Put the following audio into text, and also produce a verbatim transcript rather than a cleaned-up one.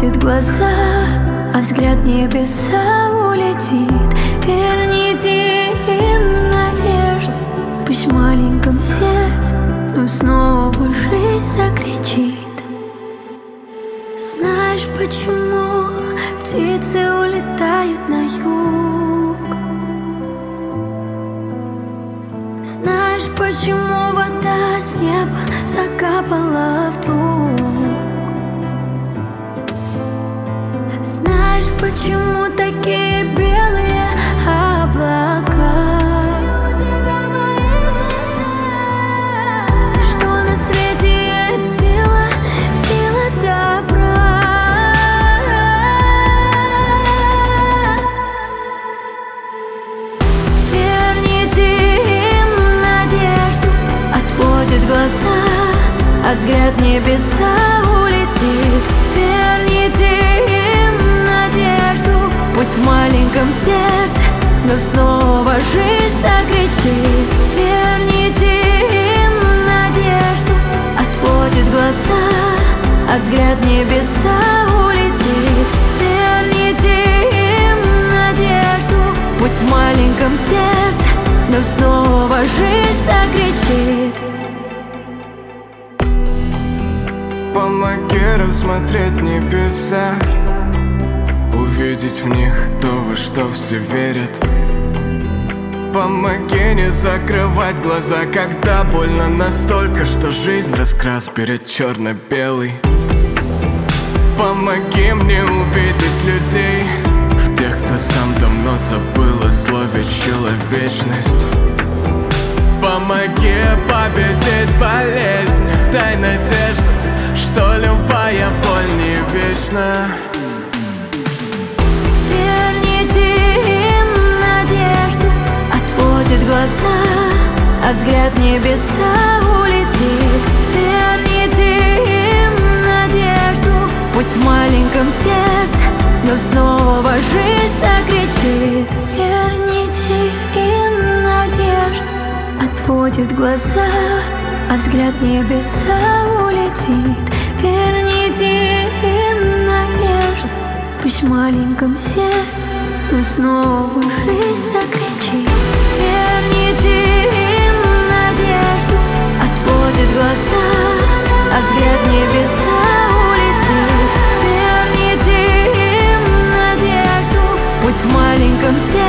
отводит глаза, а взгляд в небеса улетит. Верните им надежду, пусть в маленьком сердце, но снова жизнь закричит. Знаешь, почему птицы улетают на юг? Знаешь, почему вода с неба закапала вдруг? Знаешь, почему такие белые облака? Что на свете есть сила, сила добра. Верните им надежду, отводит глаза, а взгляд в небеса улетит. Верните им надежду, пусть в маленьком сердце, но снова жизнь закричит. Верните им надежду, отводит глаза, а взгляд в небеса улетит. Верните им надежду, пусть в маленьком сердце, но снова жизнь закричит. Помоги рассмотреть небеса, увидеть в них то, во что все верят. Помоги не закрывать глаза, когда больно настолько, что жизнь раскрас перед черно-белой. Помоги мне увидеть людей, в тех, кто сам давно забыл о слове человечность. Помоги победить болезнь, дай надежду, что любая боль не вечна. Верните им надежду, отводит глаза, а взгляд в небеса улетит. Верните им надежду, пусть в маленьком сердце, но снова жизнь закричит. Верните им надежду, отводит глаза, а взгляд в небеса улетит. Верните им надежду, пусть в маленьком сердце, но снова жизнь закричит. Верните им надежду, отводит глаза, а взгляд в небеса улетит. Верните им надежду, пусть в маленьком сердце,